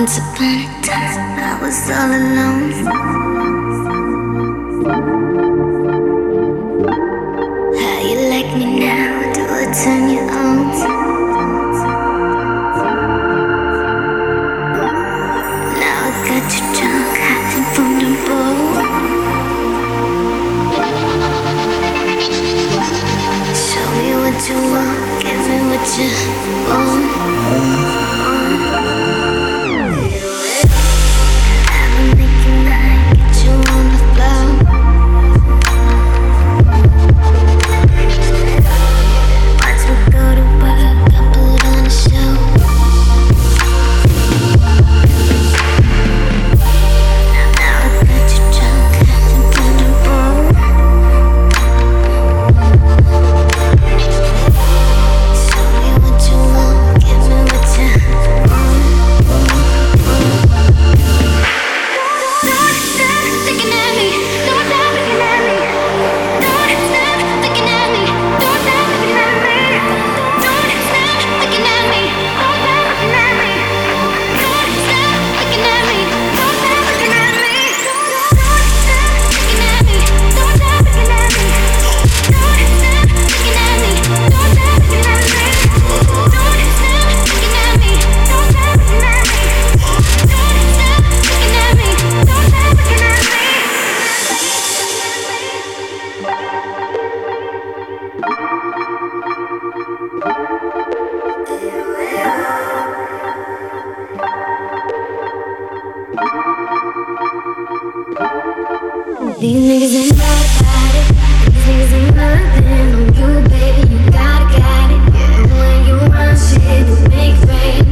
Once upon a time, I was all alone. How you like me now? Do I turn you on? Now I got you drunk, hiding from the bowl. Show me what you want, give me what you want. These niggas ain't about it. These niggas ain't nothing on you, baby. You gotta get it. Yeah. When you run shit, you make fame.